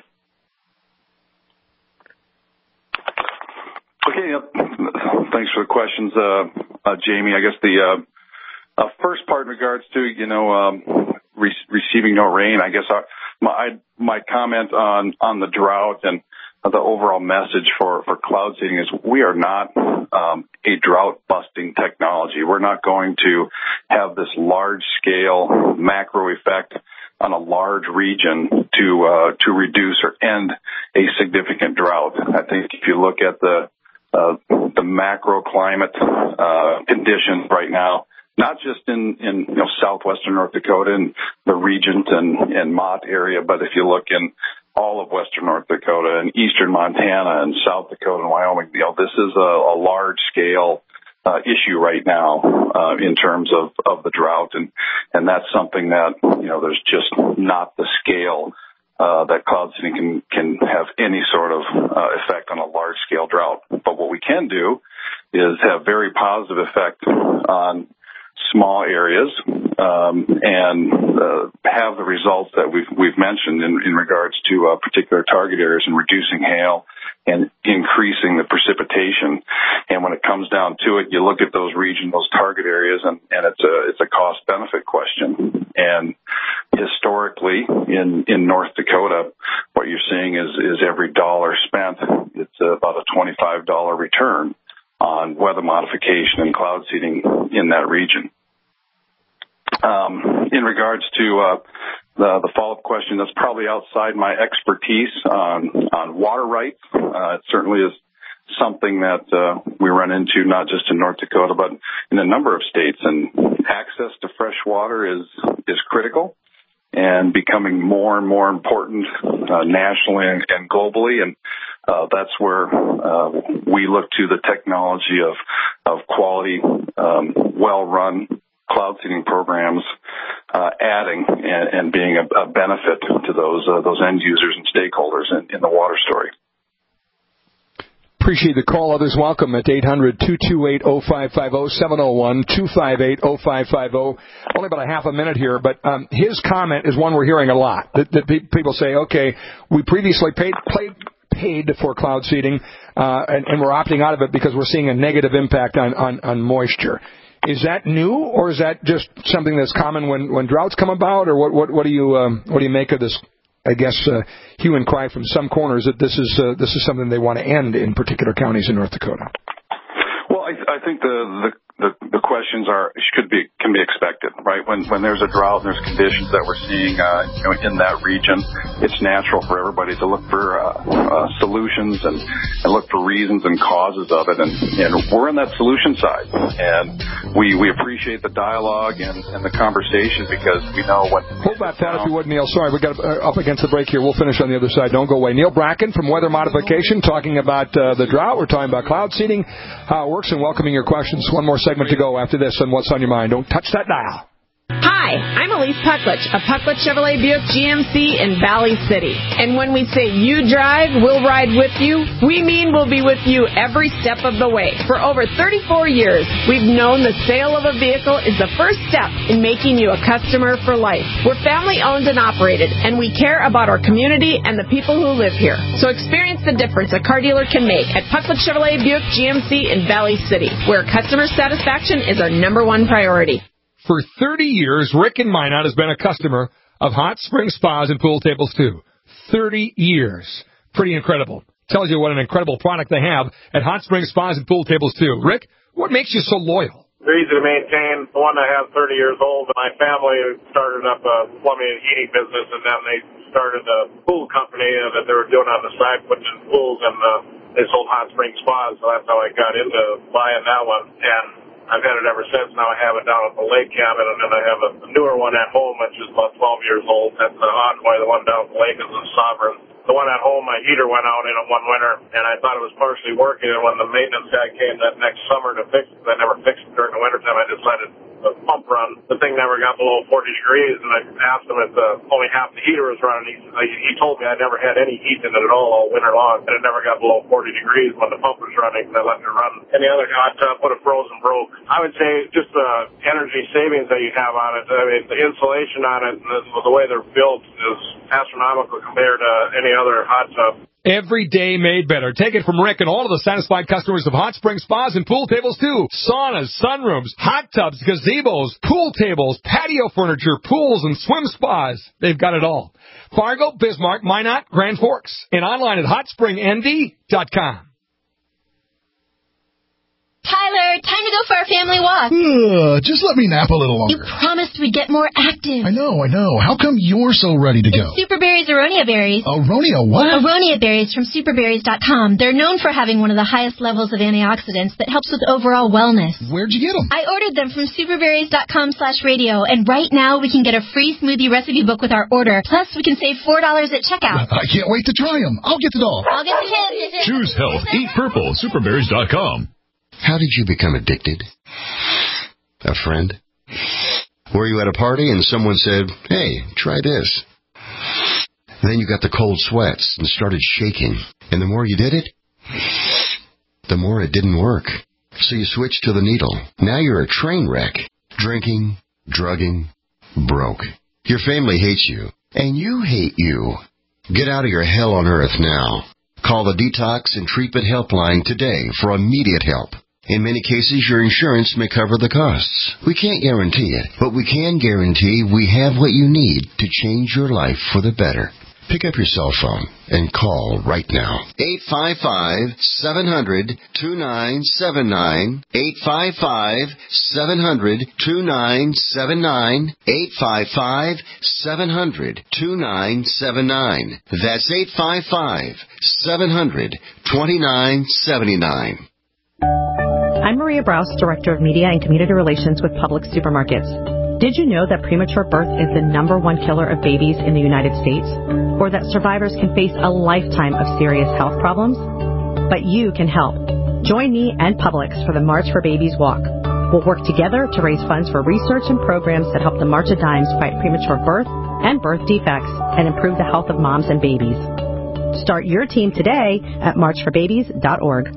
Okay, yep. Thanks for the questions, uh, uh, Jamie. I guess the uh, uh, first part in regards to you know um, re- receiving no rain. I guess our, my my comment on on the drought and the overall message for for cloud seeding is we are not um, a drought busting technology. We're not going to have this large scale macro effect on a large region to uh, to reduce or end a significant drought. I think if you look at the uh, the macro climate uh, conditions right now, not just in, in you know, southwestern North Dakota and the Regent and, and Mott area, but if you look in all of western North Dakota and eastern Montana and South Dakota and Wyoming, you know, this is a, a large-scale uh, issue right now uh, in terms of, of the drought, and, and that's something that, you know, there's just not the scale uh, that cloud seeding can, can have any sort of uh, effect on a large-scale drought. But what we can do is have very positive effect on small areas um, and uh, have the results that we've we've mentioned in, in regards to uh, particular target areas and reducing hail and increasing the precipitation. And when it comes down to it, you look at those regions, those target areas, and, and it's a it's a cost benefit question. And historically, in in North Dakota, what you're seeing is is every dollar spent, it's about a twenty-five dollar return on weather modification and cloud seeding in that region. Um, in regards to uh, the, the follow-up question, that's probably outside my expertise on, on water rights. Uh, it certainly is something that uh, we run into not just in North Dakota, but in a number of states. And access to fresh water is is critical and becoming more and more important uh, nationally and, and globally. And uh, that's where uh, we look to the technology of of quality, um, well-run cloud seeding programs, uh, adding and, and being a, a benefit to those uh, those end users and stakeholders in, in the water story. Appreciate the call. Others welcome at eight hundred, two two eight, oh five five oh, seven oh one, two five eight, oh five five oh. Only about a half a minute here, but um, his comment is one we're hearing a lot. That, that people say, okay, we previously paid, paid, paid for cloud seeding, uh, and, and we're opting out of it because we're seeing a negative impact on, on, on moisture. Is that new, or is that just something that's common when, when droughts come about, or what, what, what do you um, what do you make of this? I guess uh, hue and cry from some corners that this is uh, this is something they want to end in particular counties in North Dakota. Well, I, I think the, the the, the questions are should be can be expected, right? When when there's a drought and there's conditions that we're seeing, uh, you know, in that region, it's natural for everybody to look for uh, uh, solutions and, and look for reasons and causes of it, and, and we're in that solution side, and we we appreciate the dialogue and, and the conversation because we know what. Hold that thought if you would, Neil. Sorry, we got uh, up against the break here. We'll finish on the other side. Don't go away. Neil Bracken from Weather Modification, talking about uh, the drought. We're talking about cloud seeding, how it works, and welcoming your questions. One more segment to go after this on What's on Your Mind. Don't touch that dial. Hi, I'm Elise Pucklich of Pucklich Chevrolet Buick G M C in Valley City. And when we say you drive, we'll ride with you, we mean we'll be with you every step of the way. For over thirty-four years, we've known the sale of a vehicle is the first step in making you a customer for life. We're family owned and operated, and we care about our community and the people who live here. So experience the difference a car dealer can make at Pucklich Chevrolet Buick G M C in Valley City, where customer satisfaction is our number one priority. For thirty years, Rick in Minot has been a customer of Hot Spring Spas and Pool Tables, too. thirty years. Pretty incredible. Tells you what an incredible product they have at Hot Spring Spas and Pool Tables, too. Rick, what makes you so loyal? They're easy to maintain. The one I have, thirty years old, my family started up a plumbing and heating business, and then they started a pool company that they were doing on the side, putting in pools, and uh, they sold Hot Spring Spas, so that's how I got into buying that one. And I've had it ever since. Now I have it down at the lake cabin, and then I have a newer one at home, which is about twelve years old. That's the Envoy. The one down at the lake is a Sovereign. The one at home, my heater went out in it one winter, and I thought it was partially working. And when the maintenance guy came that next summer to fix it, I never fixed it during the wintertime. I decided the pump run, the thing never got below forty degrees, and I asked him if uh, only half the heater was running. He, he told me I never had any heat in it at all all winter long, and it never got below forty degrees when the pump was running, and I let it run. Any other hot tub, put a frozen broke. I would say just the energy savings that you have on it. I mean, the insulation on it, and the, the way they're built is astronomical compared to any other hot tub. Every day made better. Take it from Rick and all of the satisfied customers of Hot Spring Spas and Pool Tables, too. Saunas, sunrooms, hot tubs, gazebos, pool tables, patio furniture, pools, and swim spas. They've got it all. Fargo, Bismarck, Minot, Grand Forks, and online at hot spring n d dot com. Tyler, time to go for our family walk. Uh, just let me nap a little longer. You promised we'd get more active. I know, I know. How come you're so ready to go? It's Superberry's Aronia Berries. Aronia what? Aronia Berries from superberries dot com. They're known for having one of the highest levels of antioxidants that helps with overall wellness. Where'd you get them? I ordered them from superberries dot com slash radio, and right now we can get a free smoothie recipe book with our order. Plus, we can save four dollars at checkout. I can't wait to try them. I'll get the dog. I'll get the kids. Choose health. Eat purple. superberries dot com. How did you become addicted? A friend? Were you at a party and someone said, hey, try this? Then you got the cold sweats and started shaking. And the more you did it, the more it didn't work. So you switched to the needle. Now you're a train wreck. Drinking, drugging, broke. Your family hates you. And you hate you. Get out of your hell on earth now. Call the Detox and Treatment Helpline today for immediate help. In many cases, your insurance may cover the costs. We can't guarantee it, but we can guarantee we have what you need to change your life for the better. Pick up your cell phone and call right now. eight five five, seven hundred, two nine seven nine. eight five five, seven hundred, two nine seven nine. eight five five, seven hundred, two nine seven nine. That's eight five five, seven hundred, two nine seven nine. I'm Maria Brous, Director of Media and Community Relations with Publix Supermarkets. Did you know that premature birth is the number one killer of babies in the United States? Or that survivors can face a lifetime of serious health problems? But you can help. Join me and Publix for the March for Babies Walk. We'll work together to raise funds for research and programs that help the March of Dimes fight premature birth and birth defects and improve the health of moms and babies. Start your team today at march for babies dot org.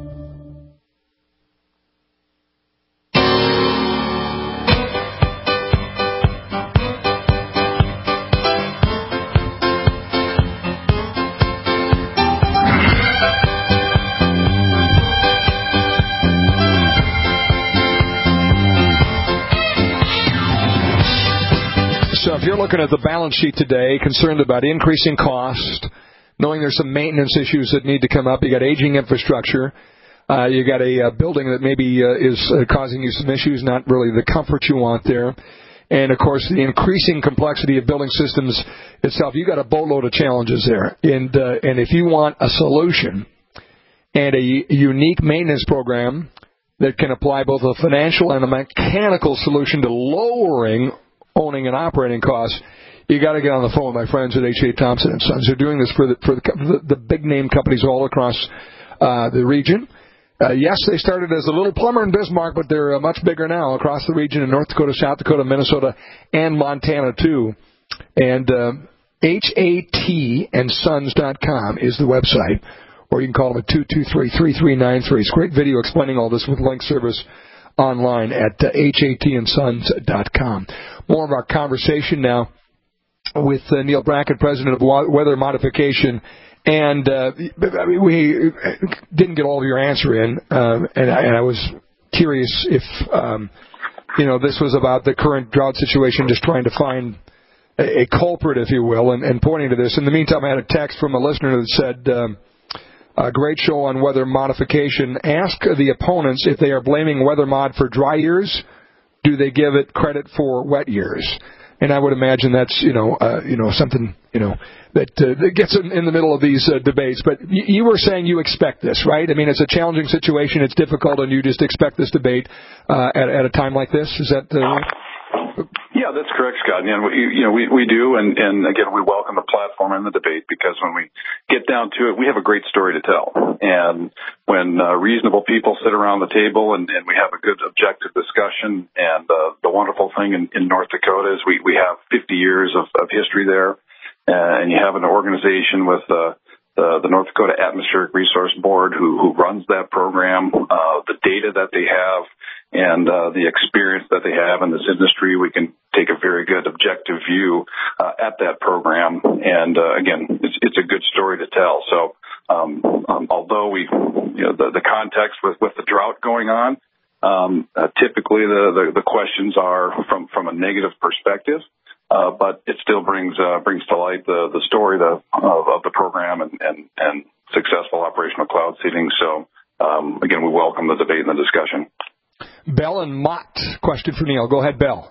So if you're looking at the balance sheet today, concerned about increasing cost, knowing there's some maintenance issues that need to come up, you got aging infrastructure, Uh, you got a uh, building that maybe uh, is uh, causing you some issues, not really the comfort you want there. And, of course, the increasing complexity of building systems itself, you got a boatload of challenges there. And, uh, and if you want a solution and a unique maintenance program that can apply both a financial and a mechanical solution to lowering owning and operating costs, you got to get on the phone with my friends at H A. Thompson and Sons. They're doing this for the, for the, the big name companies all across uh, the region. Uh, yes, they started as a little plumber in Bismarck, but they're uh, much bigger now across the region in North Dakota, South Dakota, Minnesota, and Montana, too. And uh, H A T and sons dot com is the website, or you can call them at two two three, three three nine three. It's a great video explaining all this with link service online at uh, H A T and sons dot com. More of our conversation now with uh, Neil Brackett, president of Weather Modification. And uh, we didn't get all of your answer in, um, and, I, and I was curious if, um, you know, this was about the current drought situation, just trying to find a, a culprit, if you will, and, and pointing to this. In the meantime, I had a text from a listener that said, um, a great show on weather modification. Ask the opponents if they are blaming Weather Mod for dry years, do they give it credit for wet years? And I would imagine that's, you know, uh, you know, something, you know, that, uh, that gets in, in the middle of these uh, debates. But y- you were saying you expect this, right? I mean, it's a challenging situation. It's difficult, and you just expect this debate uh, at, at a time like this. Is that uh, right? Yeah, that's correct, Scott. And we, you know, we, we do, and, and again, we welcome the platform and the debate, because when we get down to it, we have a great story to tell. And when uh, reasonable people sit around the table and, and we have a good objective discussion, and uh, the wonderful thing in, in North Dakota is we, we have fifty years of, of history there, uh, and you have an organization with uh, the, the North Dakota Atmospheric Resource Board who, who runs that program, uh, the data that they have, and uh, the experience that they have in this industry. We can take a very good objective view uh, at that program. And, uh, again, it's, it's a good story to tell. So um, um, although we, you know, the, the context with, with the drought going on, um, uh, typically the, the, the questions are from, from a negative perspective. Uh, but it still brings uh, brings to light the, the story the, of, of the program and, and, and successful operational cloud seeding. So, um, again, we welcome the debate and the discussion. Bell and Mott, question for Neil. Go ahead, Bell.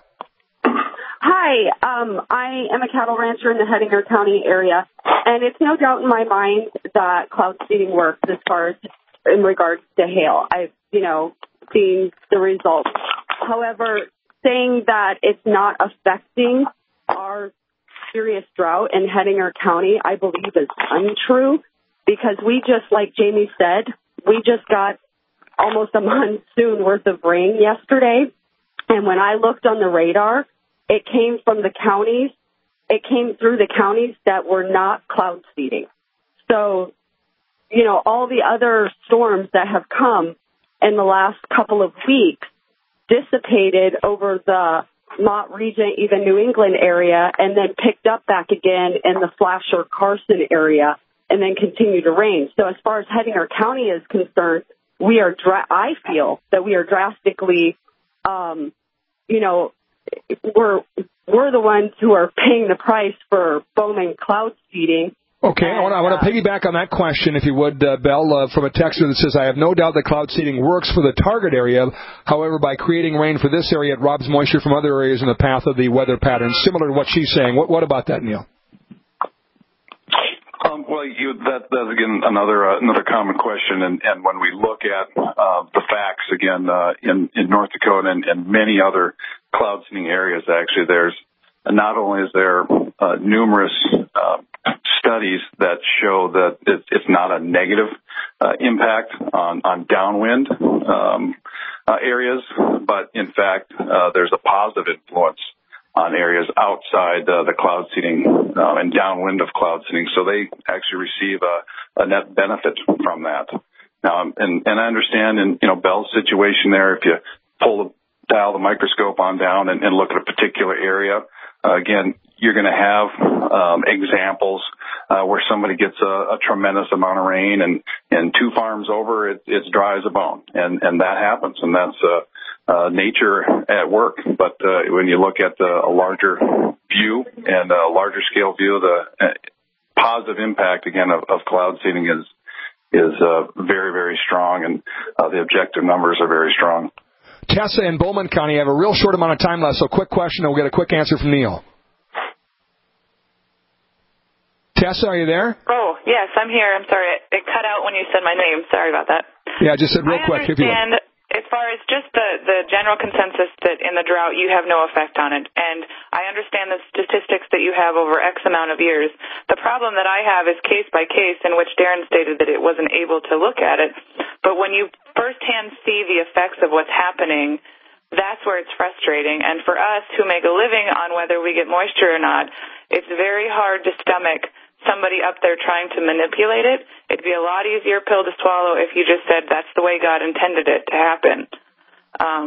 Hi, um, I am a cattle rancher in the Hettinger County area, and it's no doubt in my mind that cloud seeding works as far as in regards to hail. I've, you know, seen the results. However, saying that it's not affecting our serious drought in Hettinger County, I believe is untrue, because we just, like Jamie said, we just got almost a monsoon worth of rain yesterday. And when I looked on the radar, it came from the counties. It came through the counties that were not cloud seeding. So, you know, all the other storms that have come in the last couple of weeks dissipated over the Mott region, even New England area, and then picked up back again in the Flasher Carson area, and then continued to rain. So as far as Hettinger County is concerned, we are, dra- I feel that we are drastically, um, you know, we're, we're the ones who are paying the price for Bowman cloud seeding. Okay, I want, to, I want to piggyback on that question, if you would, uh, Bell, uh, from a texter that says, I have no doubt that cloud seeding works for the target area. However, by creating rain for this area, it robs moisture from other areas in the path of the weather patterns, similar to what she's saying. What, what about that, Neil? Um, well, you, that, that's, again, another uh, another common question. And, and when we look at uh, the facts, again, uh, in, in North Dakota and, and many other cloud seeding areas, actually, there's not only is there uh, numerous uh, studies that show that it, it's not a negative uh, impact on, on downwind um, uh, areas, but in fact, uh, there's a positive influence on areas outside uh, the cloud seeding uh, and downwind of cloud seeding. So they actually receive a, a net benefit from that. Now, and, and I understand in, you know, Bell's situation there, if you pull the dial the microscope on down and, and look at a particular area, uh, again, you're going to have um, examples uh, where somebody gets a, a tremendous amount of rain, and, and two farms over, it, it's dry as a bone. And, and that happens, and that's uh, uh, nature at work. But uh, when you look at the, a larger view and a larger scale view, the uh, positive impact, again, of, of cloud seeding is is uh, very, very strong, and uh, the objective numbers are very strong. Tessa in Bowman County, I have a real short amount of time left, so quick question, and we'll get a quick answer from Neil. Tessa, are you there? Oh, yes, I'm here. I'm sorry. It, it cut out when you said my name. Sorry about that. Yeah, I just said real I quick. If you understand, as far as just the, the general consensus that in the drought you have no effect on it, and I understand the statistics that you have over X amount of years. The problem that I have is case by case, in which Darren stated that it wasn't able to look at it. But when you firsthand see the effects of what's happening, that's where it's frustrating. And for us who make a living on whether we get moisture or not, it's very hard to stomach somebody up there trying to manipulate it. It'd be a lot easier pill to swallow if you just said that's the way God intended it to happen. Um,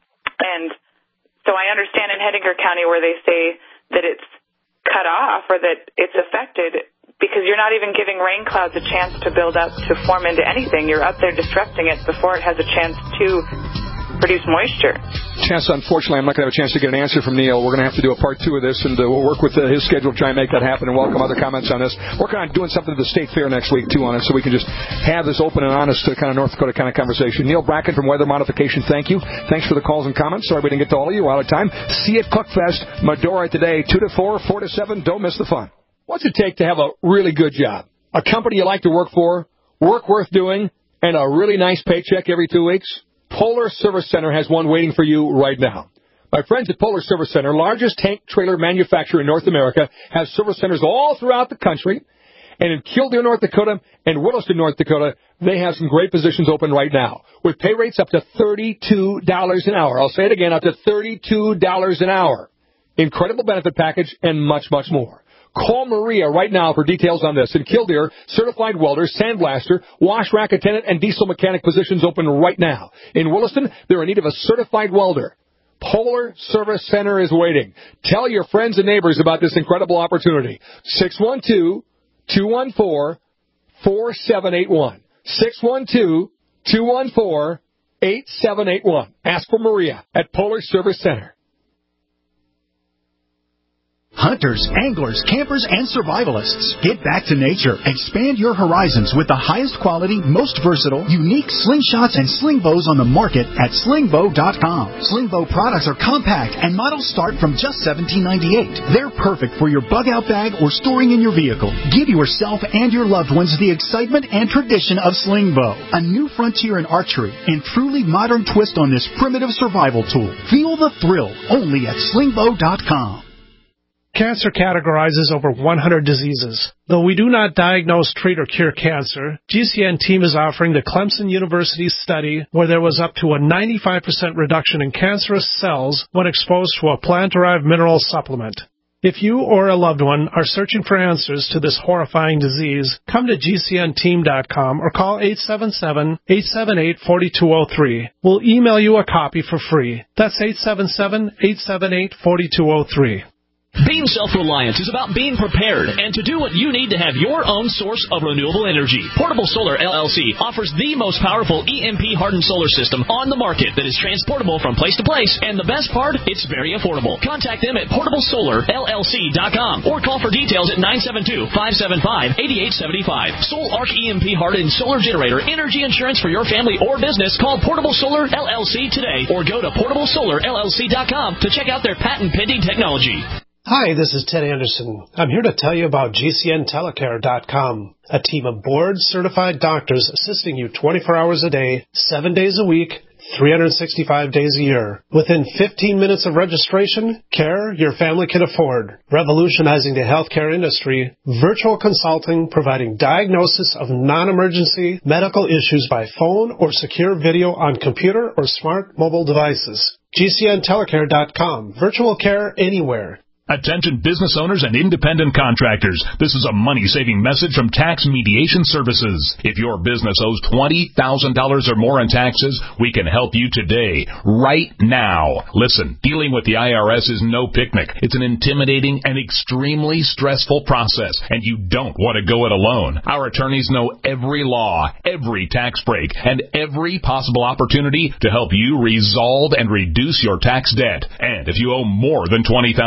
and so I understand in Hettinger County where they say that it's cut off or that it's affected because you're not even giving rain clouds a chance to build up to form into anything. You're up there disrupting it before it has a chance to produce moisture. Chance, unfortunately, I'm not going to have a chance to get an answer from Neil. We're going to have to do a part two of this, and uh, we'll work with uh, his schedule to try and make that happen and welcome other comments on this. Working on doing something at the State Fair next week, too, on it, so we can just have this open and honest uh, kind of North Dakota kind of conversation. Neil Bracken from Weather Modification, thank you. Thanks for the calls and comments. Sorry we didn't get to all of you. We're out of time. See you at Cookfest, Medora today, two to four, four to seven. Don't miss the fun. What's it take to have a really good job? A company you like to work for, work worth doing, and a really nice paycheck every two weeks? Polar Service Center has one waiting for you right now. My friends at Polar Service Center, largest tank trailer manufacturer in North America, has service centers all throughout the country. And in Killdeer, North Dakota, and Williston, North Dakota, they have some great positions open right now with pay rates up to thirty-two dollars an hour. I'll say it again, up to thirty-two dollars an hour. Incredible benefit package and much, much more. Call Maria right now for details on this. In Killdeer, certified welder, sandblaster, wash rack attendant, and diesel mechanic positions open right now. In Williston, they're in need of a certified welder. Polar Service Center is waiting. Tell your friends and neighbors about this incredible opportunity. six one two, two one four, four seven eight one. six one two, two one four, eight seven eight one. Ask for Maria at Polar Service Center. Hunters, anglers, campers, and survivalists. Get back to nature. Expand your horizons with the highest quality, most versatile, unique slingshots and sling bows on the market at sling bow dot com. Sling bow products are compact and models start from just seventeen ninety-eight. They're perfect for your bug-out bag or storing in your vehicle. Give yourself and your loved ones the excitement and tradition of sling bow. A new frontier in archery and truly modern twist on this primitive survival tool. Feel the thrill only at sling bow dot com. Cancer categorizes over one hundred diseases. Though we do not diagnose, treat, or cure cancer, G C N team is offering the Clemson University study where there was up to a ninety-five percent reduction in cancerous cells when exposed to a plant-derived mineral supplement. If you or a loved one are searching for answers to this horrifying disease, come to G C N team dot com or call eight seven seven, eight seven eight, four two zero three. We'll email you a copy for free. That's eight seven seven, eight seven eight, four two zero three. Being self-reliant is about being prepared and to do what you need to have your own source of renewable energy. Portable Solar L L C offers the most powerful E M P-hardened solar system on the market that is transportable from place to place, and the best part, it's very affordable. Contact them at portable solar L L C dot com or call for details at nine seven two, five seven five, eight eight seven five. Sol Arc E M P-hardened solar generator energy insurance for your family or business. Call Portable Solar L L C today or go to portable solar L L C dot com to check out their patent-pending technology. Hi, this is Ted Anderson. I'm here to tell you about G C N telecare dot com, a team of board-certified doctors assisting you twenty-four hours a day, seven days a week, three hundred sixty-five days a year. Within fifteen minutes of registration, care your family can afford. Revolutionizing the healthcare industry, virtual consulting providing diagnosis of non-emergency medical issues by phone or secure video on computer or smart mobile devices. G C N telecare dot com, virtual care anywhere. Attention business owners and independent contractors. This is a money-saving message from Tax Mediation Services. If your business owes twenty thousand dollars or more in taxes, we can help you today, right now. Listen, dealing with the I R S is no picnic. It's an intimidating and extremely stressful process, and you don't want to go it alone. Our attorneys know every law, every tax break, and every possible opportunity to help you resolve and reduce your tax debt. And if you owe more than twenty thousand dollars,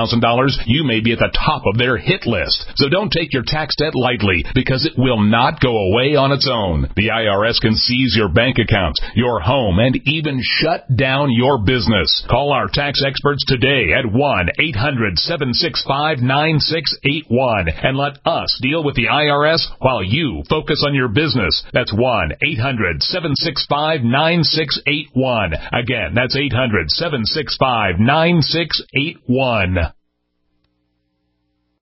owners, you may be at the top of their hit list. So don't take your tax debt lightly, because it will not go away on its own. The I R S can seize your bank accounts, your home, and even shut down your business. Call our tax experts today at one eight hundred seven six five nine six eight one and let us deal with the I R S while you focus on your business. That's one eight hundred seven six five nine six eight one. Again, that's eight hundred seven six five nine six eight one.